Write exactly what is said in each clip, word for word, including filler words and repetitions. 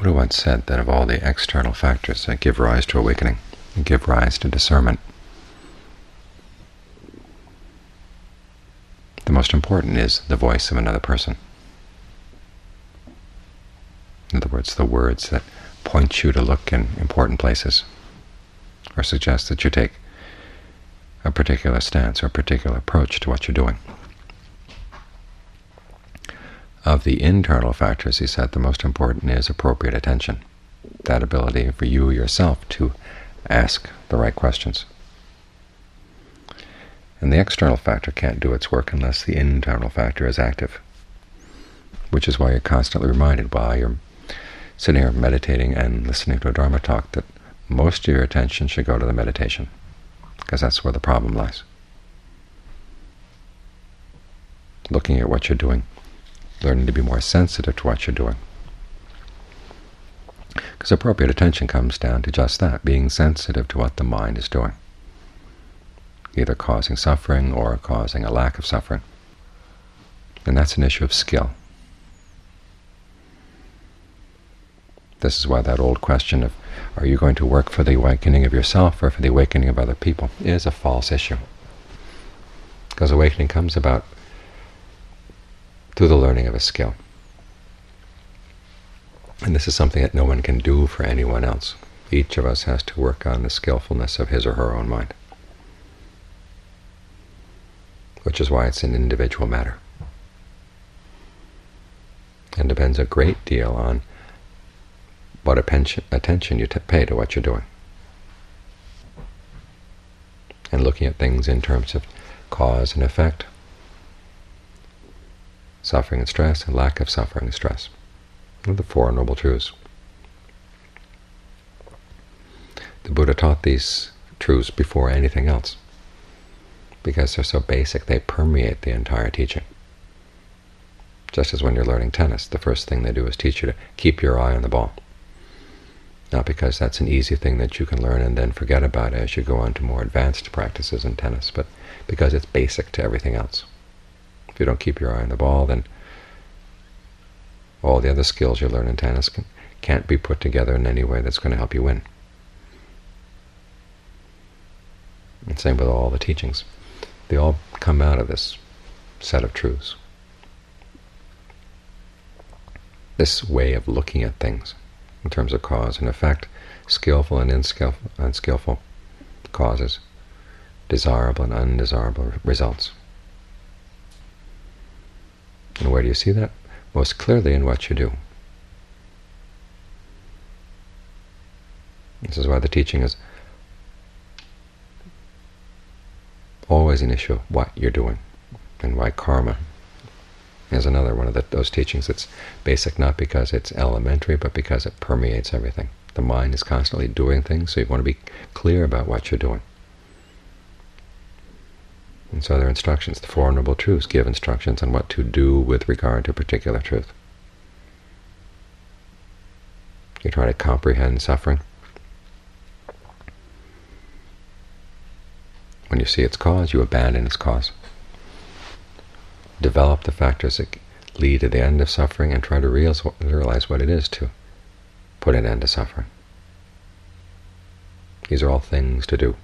Buddha once said that of all the external factors that give rise to awakening, and give rise to discernment, the most important is the voice of another person. In other words, the words that point you to look in important places, or suggest that you take a particular stance or a particular approach to what you're doing. Of the internal factors, he said, the most important is appropriate attention, that ability for you yourself to ask the right questions. And the external factor can't do its work unless the internal factor is active, which is why you're constantly reminded while you're sitting here meditating and listening to a Dharma talk that most of your attention should go to the meditation, because that's where the problem lies. Looking at what you're doing, learning to be more sensitive to what you're doing. Because appropriate attention comes down to just that, being sensitive to what the mind is doing, either causing suffering or causing a lack of suffering. And that's an issue of skill. This is why that old question of, are you going to work for the awakening of yourself or for the awakening of other people, is a false issue. Because awakening comes about through the learning of a skill. And this is something that no one can do for anyone else. Each of us has to work on the skillfulness of his or her own mind, which is why it's an individual matter, and depends a great deal on what attention you pay to what you're doing, and looking at things in terms of cause and effect, suffering and stress, and lack of suffering and stress. They're the Four Noble Truths. The Buddha taught these truths before anything else, because they're so basic, they permeate the entire teaching. Just as when you're learning tennis, the first thing they do is teach you to keep your eye on the ball. Not because that's an easy thing that you can learn and then forget about it as you go on to more advanced practices in tennis, but because it's basic to everything else. If you don't keep your eye on the ball, then all the other skills you learn in tennis can, can't be put together in any way that's going to help you win. And same with all the teachings. They all come out of this set of truths. This way of looking at things in terms of cause and effect, skillful and unskillful, unskillful causes, desirable and undesirable results. And where do you see that? Most clearly in what you do. This is why the teaching is always an issue of what you're doing, and why karma is another one of the, those teachings that's basic not because it's elementary, but because it permeates everything. The mind is constantly doing things, so you want to be clear about what you're doing. And so there are instructions. The Four Noble Truths give instructions on what to do with regard to a particular truth. You try to comprehend suffering. When you see its cause, you abandon its cause. Develop the factors that lead to the end of suffering and try to realize what it is to put an end to suffering. These are all things to do.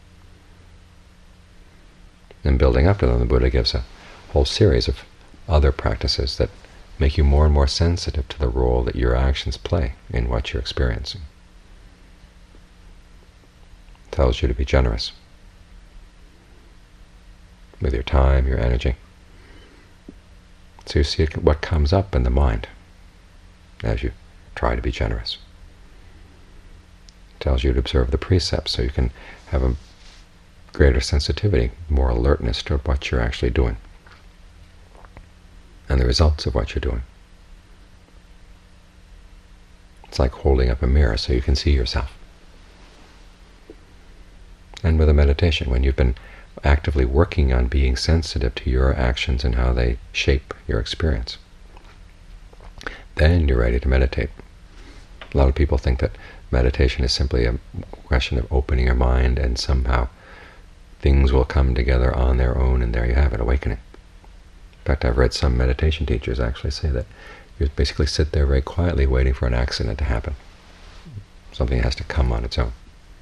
And building up to them, the Buddha gives a whole series of other practices that make you more and more sensitive to the role that your actions play in what you're experiencing. It tells you to be generous with your time, your energy. So you see what comes up in the mind as you try to be generous. It tells you to observe the precepts so you can have a greater sensitivity, more alertness to what you're actually doing and the results of what you're doing. It's like holding up a mirror so you can see yourself. And with a meditation, when you've been actively working on being sensitive to your actions and how they shape your experience, then you're ready to meditate. A lot of people think that meditation is simply a question of opening your mind and somehow things will come together on their own, and there you have it, awakening. In fact, I've read some meditation teachers actually say that You basically sit there very quietly waiting for an accident to happen. Something has to come on its own.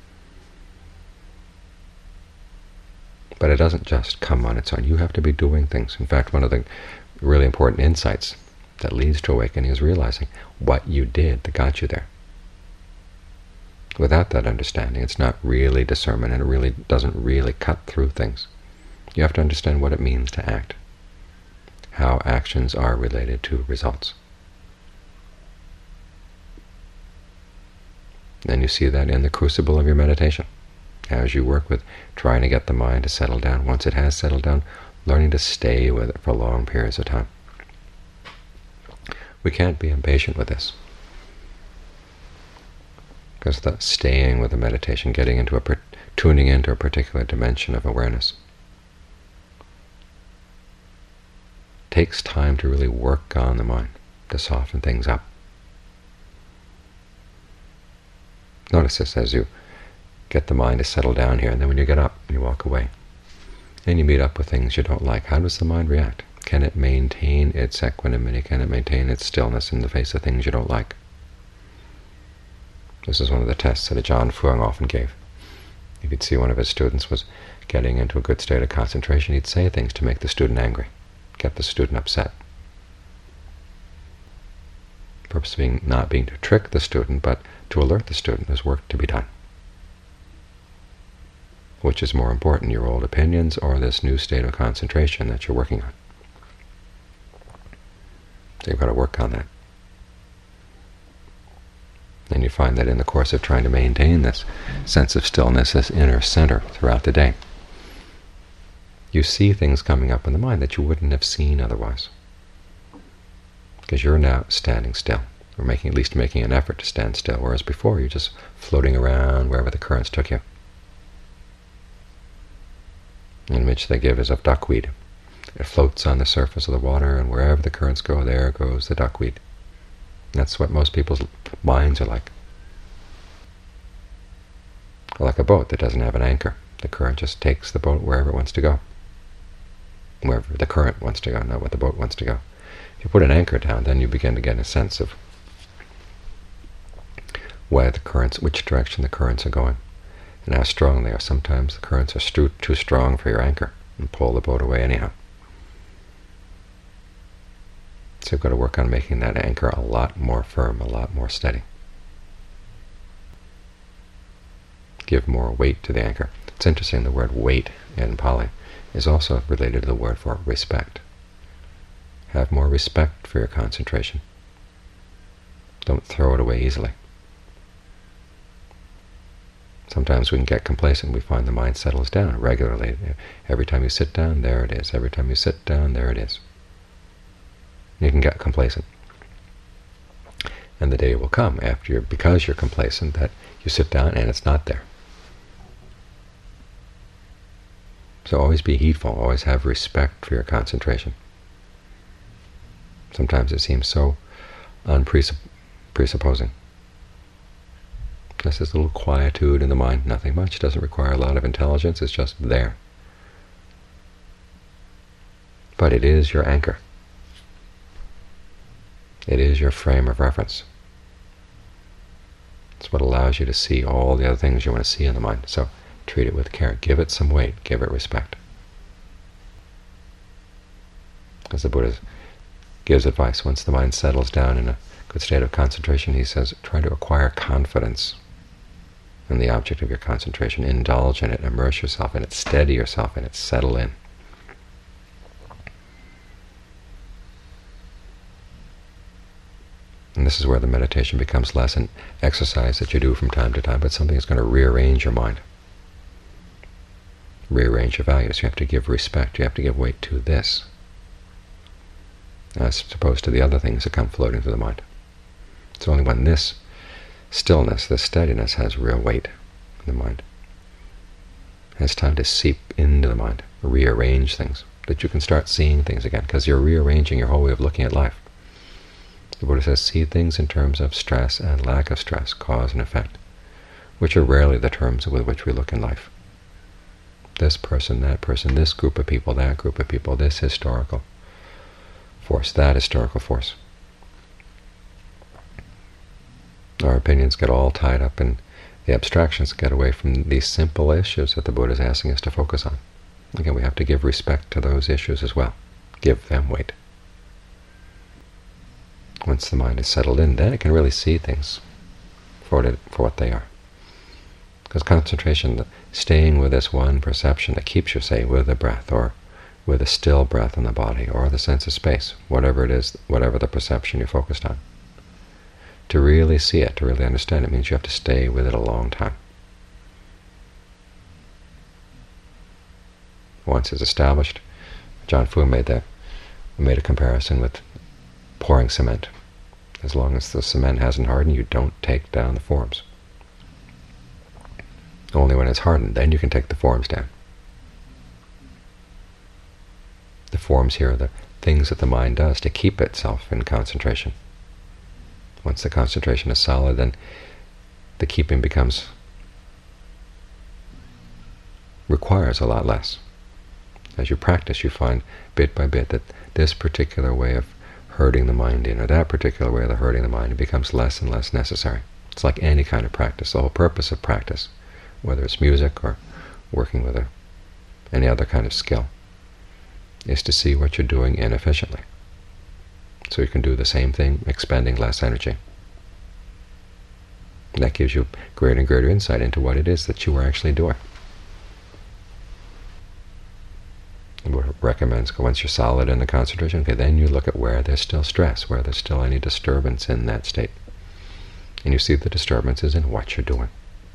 But it doesn't just come on its own. You have to be doing things. In fact, one of the really important insights that leads to awakening is realizing what you did that got you there. Without that understanding, it's not really discernment, and it really doesn't really cut through things. You have to understand what it means to act, how actions are related to results. Then you see that in the crucible of your meditation, as you work with trying to get the mind to settle down. Once it has settled down, learning to stay with it for long periods of time. We can't be impatient with this, because the staying with the meditation, getting into a, tuning into a particular dimension of awareness, takes time to really work on the mind, to soften things up. Notice this as you get the mind to settle down here, and then when you get up and you walk away, and you meet up with things you don't like, how does the mind react? Can it maintain its equanimity? Can it maintain its stillness in the face of things you don't like? This is one of the tests that Ajahn Fuang often gave. If he'd see one of his students was getting into a good state of concentration, he'd say things to make the student angry, get the student upset. The purpose being not being to trick the student, but to alert the student there's work to be done. Which is more important, your old opinions or this new state of concentration that you're working on? So you've got to work on that. And you find that in the course of trying to maintain this sense of stillness, this inner center throughout the day, you see things coming up in the mind that you wouldn't have seen otherwise, because you're now standing still, or making at least making an effort to stand still, whereas before you're just floating around wherever the currents took you. The image they give is of duckweed. It floats on the surface of the water, and wherever the currents go, there goes the duckweed. That's what most people's minds are like. Or like a boat that doesn't have an anchor. The current just takes the boat wherever it wants to go. Wherever the current wants to go, not what the boat wants to go. If you put an anchor down, then you begin to get a sense of where the currents, which direction the currents are going, and how strong they are. Sometimes the currents are too strong for your anchor and pull the boat away anyhow. So you've got to work on making that anchor a lot more firm, a lot more steady. Give more weight to the anchor. It's interesting, the word weight in Pali is also related to the word for respect. Have more respect for your concentration. Don't throw it away easily. Sometimes we can get complacent. We find the mind settles down regularly. Every time you sit down, there it is. Every time you sit down, there it is. You can get complacent. And the day will come after you're, because you're complacent, that you sit down and it's not there. So always be heedful, always have respect for your concentration. Sometimes it seems so unpresupposing. Just this little quietude in the mind, nothing much, doesn't require a lot of intelligence, it's just there. But it is your anchor. It is your frame of reference. It's what allows you to see all the other things you want to see in the mind. So treat it with care. Give it some weight. Give it respect. As the Buddha gives advice, once the mind settles down in a good state of concentration, he says, try to acquire confidence in the object of your concentration. Indulge in it. Immerse yourself in it. Steady yourself in it. Settle in. And this is where the meditation becomes less an exercise that you do from time to time, but something that's going to rearrange your mind, rearrange your values. You have to give respect. You have to give weight to this, as opposed to the other things that come floating through the mind. It's only when this stillness, this steadiness, has real weight in the mind, has time to seep into the mind, rearrange things, that you can start seeing things again, because you're rearranging your whole way of looking at life. The Buddha says, see things in terms of stress and lack of stress, cause and effect, which are rarely the terms with which we look in life. This person, that person, this group of people, that group of people, this historical force, that historical force. Our opinions get all tied up in the abstractions, get away from these simple issues that the Buddha is asking us to focus on. Again, we have to give respect to those issues as well. Give them weight. Once the mind is settled in, then it can really see things for what, it, for what they are. Because concentration, staying with this one perception that keeps you, say, with the breath, or with a still breath in the body, or the sense of space, whatever it is, whatever the perception you're focused on. To really see it, to really understand it, means you have to stay with it a long time. Once it's established, John Fu made that made a comparison with pouring cement. As long as the cement hasn't hardened, you don't take down the forms. Only when it's hardened, then you can take the forms down. The forms here are the things that the mind does to keep itself in concentration. Once the concentration is solid, then the keeping becomes requires a lot less. As you practice, you find bit by bit that this particular way of herding the mind in, or that particular way of herding the mind, it becomes less and less necessary. It's like any kind of practice. The whole purpose of practice, whether it's music or working with a, any other kind of skill, is to see what you're doing inefficiently, so you can do the same thing, expending less energy. And that gives you greater and greater insight into what it is that you are actually doing. And what it recommends, once you're solid in the concentration, okay, then you look at where there's still stress, where there's still any disturbance in that state. And you see the disturbances in what you're doing.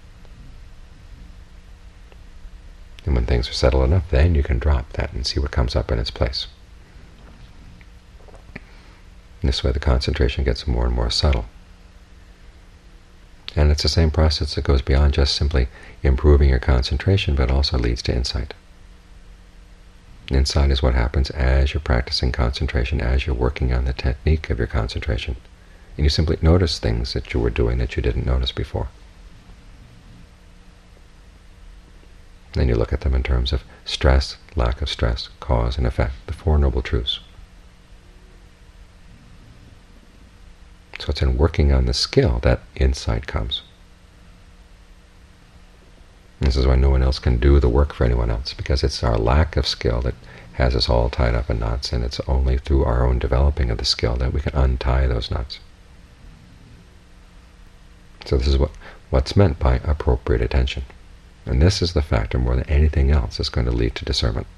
And when things are settled enough, then you can drop that and see what comes up in its place. And this way the concentration gets more and more subtle. And it's the same process that goes beyond just simply improving your concentration, but also leads to insight. Insight is what happens as you're practicing concentration, as you're working on the technique of your concentration. And you simply notice things that you were doing that you didn't notice before. Then you look at them in terms of stress, lack of stress, cause and effect, the Four Noble Truths. So it's in working on the skill that insight comes. This is why no one else can do the work for anyone else, because it's our lack of skill that has us all tied up in knots, and it's only through our own developing of the skill that we can untie those knots. So this is what, what's meant by appropriate attention. And this is the factor more than anything else that's going to lead to discernment.